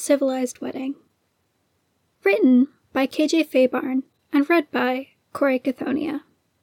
Uncivilized Wedding. Written by KJ Fabarn and read by Corey Cathonia.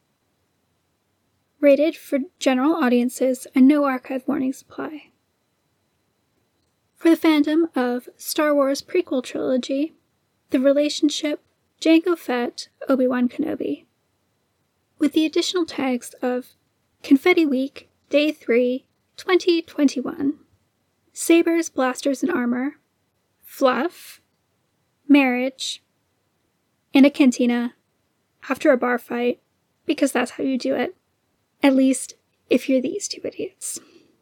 Rated for general audiences and no archive warnings apply. For the fandom of Star Wars prequel trilogy, The Relationship, Jango Fett, Obi-Wan Kenobi. With the additional tags of Confetti Week, Day 3, 2021, Sabers, Blasters, and Armor, Fluff, Marriage, in a cantina, after a bar fight, because that's how you do it, at least if you're these two idiots.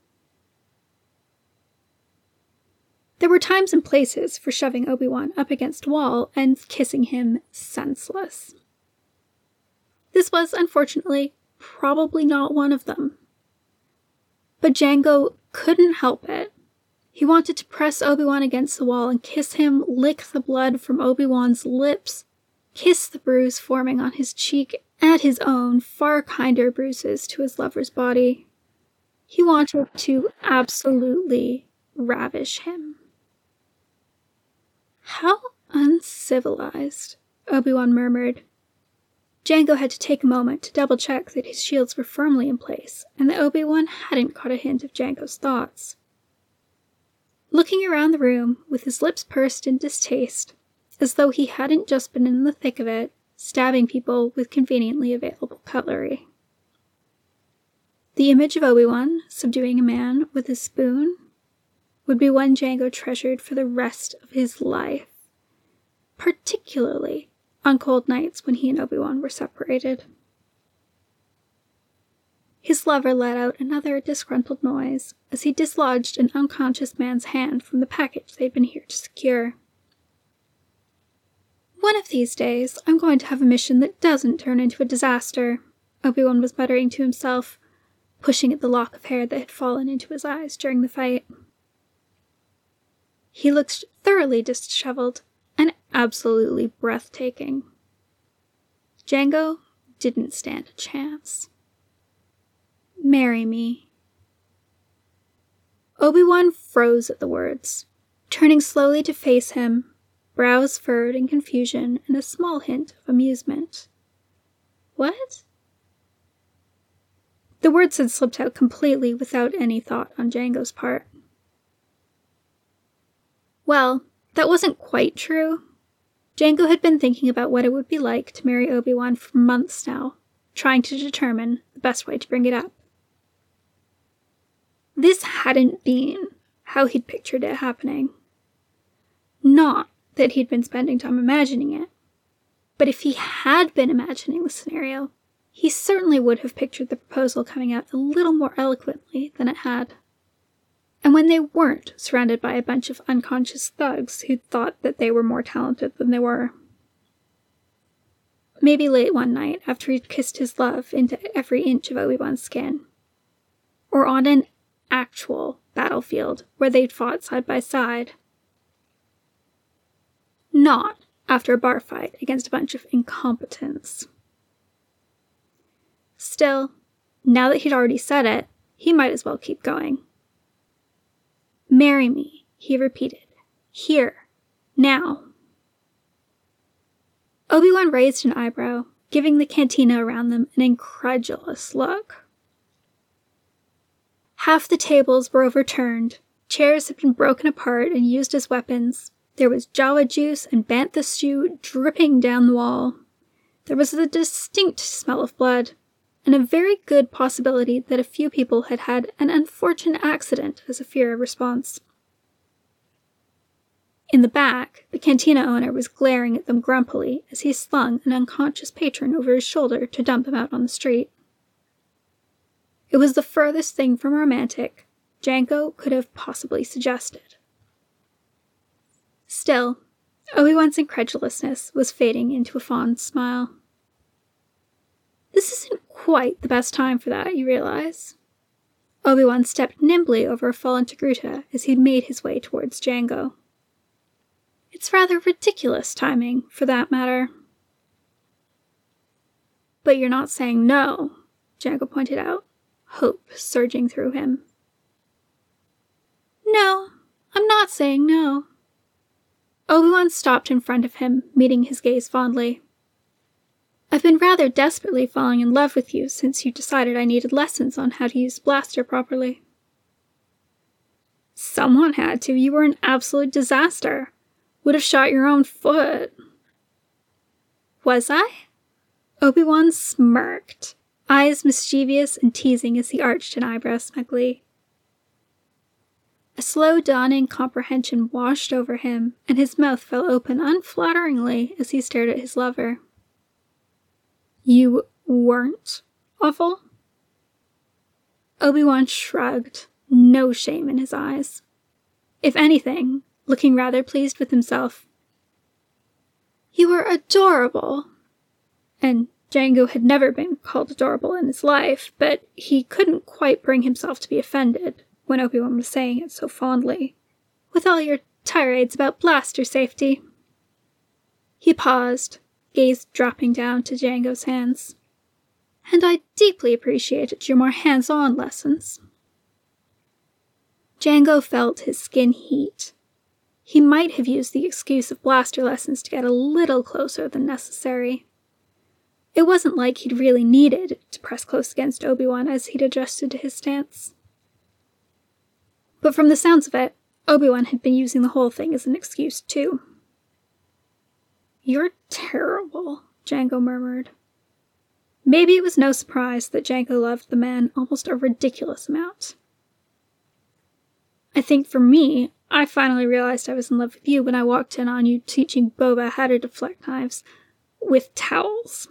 There were times and places for shoving Obi-Wan up against a wall and kissing him senseless. This was, unfortunately, probably not one of them. But Jango couldn't help it. He wanted to press Obi-Wan against the wall and kiss him, lick the blood from Obi-Wan's lips, kiss the bruise forming on his cheek, add his own, far kinder bruises to his lover's body. He wanted to absolutely ravish him. How uncivilized, Obi-Wan murmured. Jango had to take a moment to double-check that his shields were firmly in place, and that Obi-Wan hadn't caught a hint of Jango's thoughts. Looking around the room, with his lips pursed in distaste, as though he hadn't just been in the thick of it, stabbing people with conveniently available cutlery. The image of Obi-Wan subduing a man with a spoon would be one Jango treasured for the rest of his life, particularly on cold nights when he and Obi-Wan were separated. His lover let out another disgruntled noise as he dislodged an unconscious man's hand from the package they'd been here to secure. One of these days, I'm going to have a mission that doesn't turn into a disaster, Obi-Wan was muttering to himself, pushing at the lock of hair that had fallen into his eyes during the fight. He looked thoroughly disheveled and absolutely breathtaking. Jango didn't stand a chance. Marry me. Obi-Wan froze at the words, turning slowly to face him, brows furrowed in confusion and a small hint of amusement. What? The words had slipped out completely without any thought on Jango's part. Well, that wasn't quite true. Jango had been thinking about what it would be like to marry Obi-Wan for months now, trying to determine the best way to bring it up. This hadn't been how he'd pictured it happening. Not that he'd been spending time imagining it, but if he had been imagining the scenario, he certainly would have pictured the proposal coming out a little more eloquently than it had. And when they weren't surrounded by a bunch of unconscious thugs who thought that they were more talented than they were. Maybe late one night after he'd kissed his love into every inch of Obi-Wan's skin. Or on an actual battlefield where they'd fought side by side. Not after a bar fight against a bunch of incompetents. Still, now that he'd already said it, he might as well keep going. Marry me, he repeated. Here. Now. Obi-Wan raised an eyebrow, giving the cantina around them an incredulous look. Half the tables were overturned, chairs had been broken apart and used as weapons. There was Jawa juice and bantha stew dripping down the wall. There was a distinct smell of blood, and a very good possibility that a few people had had an unfortunate accident as a fear response. In the back, the cantina owner was glaring at them grumpily as he slung an unconscious patron over his shoulder to dump him out on the street. It was the furthest thing from romantic Jango could have possibly suggested. Still, Obi-Wan's incredulousness was fading into a fond smile. This isn't quite the best time for that, you realize. Obi-Wan stepped nimbly over a fallen Togruta as he made his way towards Jango. It's rather ridiculous timing, for that matter. But you're not saying no, Jango pointed out, hope surging through him. No, I'm not saying no. Obi-Wan stopped in front of him, meeting his gaze fondly. I've been rather desperately falling in love with you since you decided I needed lessons on how to use the blaster properly. Someone had to. You were an absolute disaster. Would have shot your own foot. Was I? Obi-Wan smirked, eyes mischievous and teasing as he arched an eyebrow smugly. A slow dawning comprehension washed over him, and his mouth fell open unflatteringly as he stared at his lover. You weren't awful? Obi-Wan shrugged, no shame in his eyes. If anything, looking rather pleased with himself. You were adorable. And Jango had never been called adorable in his life, but he couldn't quite bring himself to be offended when Obi-Wan was saying it so fondly. With all your tirades about blaster safety. He paused, gaze dropping down to Jango's hands. And I deeply appreciated your more hands-on lessons. Jango felt his skin heat. He might have used the excuse of blaster lessons to get a little closer than necessary. It wasn't like he'd really needed to press close against Obi-Wan as he'd adjusted to his stance. But from the sounds of it, Obi-Wan had been using the whole thing as an excuse too. You're terrible, Jango murmured. Maybe it was no surprise that Jango loved the man almost a ridiculous amount. I think for me, I finally realized I was in love with you when I walked in on you teaching Boba how to deflect knives with towels.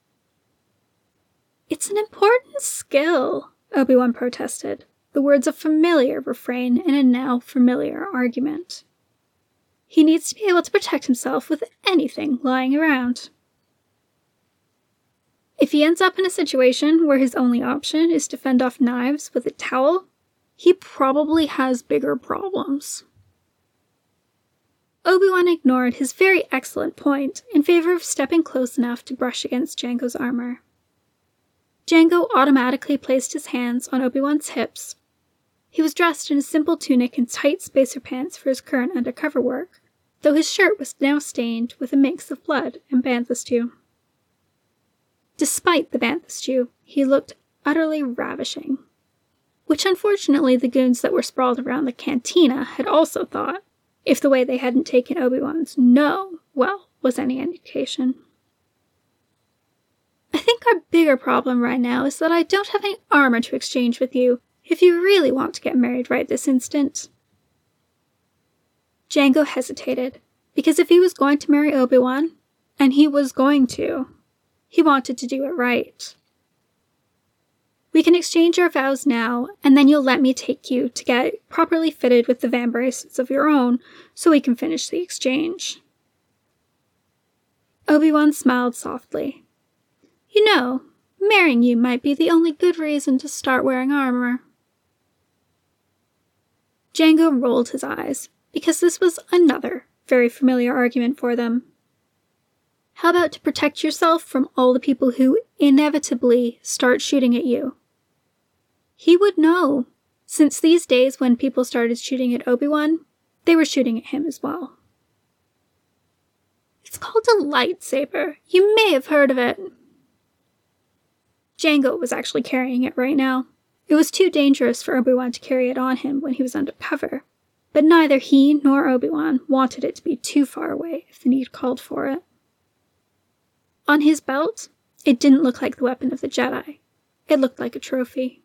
It's an important skill, Obi-Wan protested, the words a familiar refrain in a now familiar argument. He needs to be able to protect himself with anything lying around. If he ends up in a situation where his only option is to fend off knives with a towel, he probably has bigger problems. Obi-Wan ignored his very excellent point in favor of stepping close enough to brush against Jango's armor. Jango automatically placed his hands on Obi-Wan's hips. He was dressed in a simple tunic and tight spacer pants for his current undercover work, though his shirt was now stained with a mix of blood and bantha stew. Despite the bantha stew, he looked utterly ravishing, which unfortunately the goons that were sprawled around the cantina had also thought, if the way they hadn't taken Obi-Wan's no well was any indication. I think our bigger problem right now is that I don't have any armor to exchange with you if you really want to get married right this instant. Jango hesitated, because if he was going to marry Obi-Wan, and he was going to, he wanted to do it right. We can exchange our vows now, and then you'll let me take you to get properly fitted with the vambraces of your own, so we can finish the exchange. Obi-Wan smiled softly. You know, marrying you might be the only good reason to start wearing armor. Jango rolled his eyes, because this was another very familiar argument for them. How about to protect yourself from all the people who inevitably start shooting at you? He would know, since these days when people started shooting at Obi-Wan, they were shooting at him as well. It's called a lightsaber. You may have heard of it. Jango was actually carrying it right now. It was too dangerous for Obi-Wan to carry it on him when he was undercover, but neither he nor Obi-Wan wanted it to be too far away if the need called for it. On his belt, it didn't look like the weapon of the Jedi. It looked like a trophy.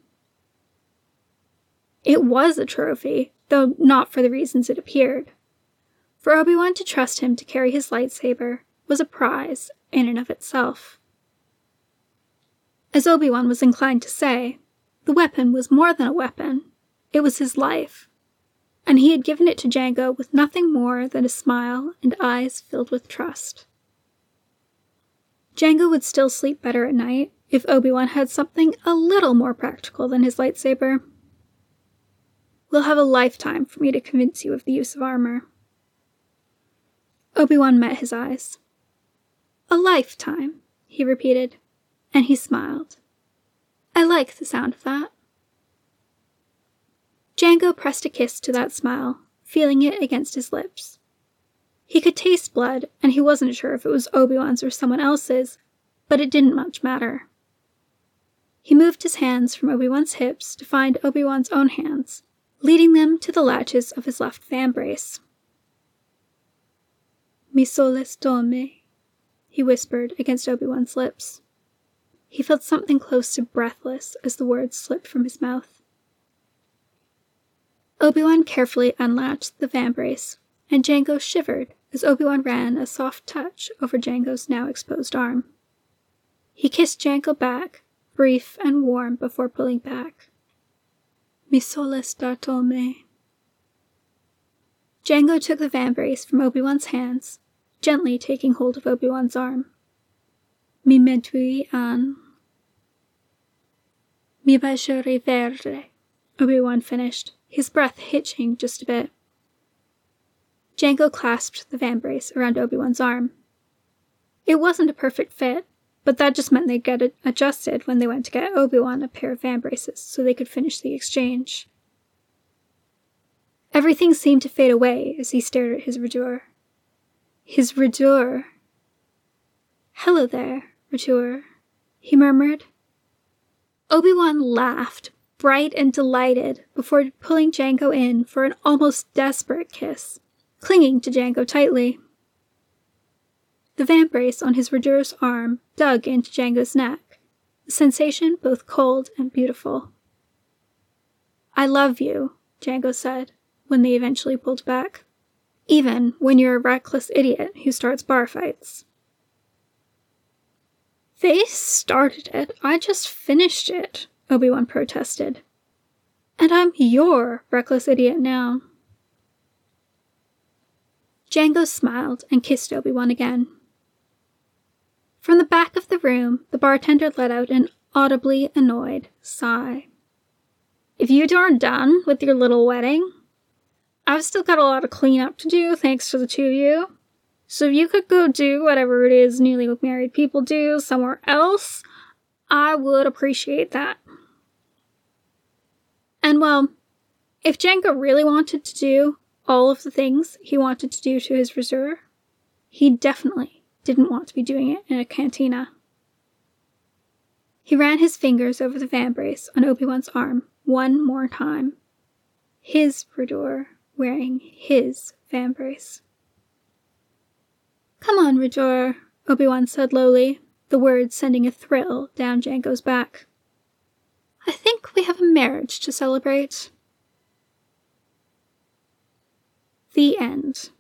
It was a trophy, though not for the reasons it appeared. For Obi-Wan to trust him to carry his lightsaber was a prize in and of itself. As Obi-Wan was inclined to say, the weapon was more than a weapon. It was his life, and he had given it to Jango with nothing more than a smile and eyes filled with trust. Jango would still sleep better at night if Obi-Wan had something a little more practical than his lightsaber. We'll have a lifetime for me to convince you of the use of armor. Obi-Wan met his eyes. A lifetime, he repeated, and he smiled. I like the sound of that. Jango pressed a kiss to that smile, feeling it against his lips. He could taste blood, and he wasn't sure if it was Obi-Wan's or someone else's, but it didn't much matter. He moved his hands from Obi-Wan's hips to find Obi-Wan's own hands, leading them to the latches of his left vambrace. "Mi soles dorme," he whispered against Obi-Wan's lips. He felt something close to breathless as the words slipped from his mouth. Obi-Wan carefully unlatched the vambrace, and Jango shivered as Obi-Wan ran a soft touch over Jango's now exposed arm. He kissed Jango back, brief and warm before pulling back. "Mi soles dorme." Jango took the vambrace from Obi-Wan's hands, gently taking hold of Obi-Wan's arm. "Mi medui an." "Mi baciore verde," Obi-Wan finished, his breath hitching just a bit. Jango clasped the vambrace around Obi-Wan's arm. It wasn't a perfect fit, but that just meant they'd get it adjusted when they went to get Obi-Wan a pair of vambraces so they could finish the exchange. Everything seemed to fade away as he stared at his Radur. His Radur. "Hello there, Radur," he murmured. Obi-Wan laughed, bright and delighted, before pulling Jango in for an almost desperate kiss, clinging to Jango tightly. The vambrace on his Radur's arm dug into Jango's neck, a sensation both cold and beautiful. "I love you," Jango said, when they eventually pulled back. "Even when you're a reckless idiot who starts bar fights." "They started it, I just finished it," Obi-Wan protested. "And I'm your reckless idiot now." Jango smiled and kissed Obi-Wan again. From the back of the room, the bartender let out an audibly annoyed sigh. "If you aren't done with your little wedding, I've still got a lot of cleanup to do thanks to the two of you. So if you could go do whatever it is newly married people do somewhere else, I would appreciate that." And well, if Jango really wanted to do all of the things he wanted to do to his Radur, he definitely didn't want to be doing it in a cantina. He ran his fingers over the vambrace on Obi-Wan's arm one more time. His Radur wearing his vambrace. "Come on, Radur," Obi-Wan said lowly, the words sending a thrill down Jango's back. "I think we have a marriage to celebrate." The end.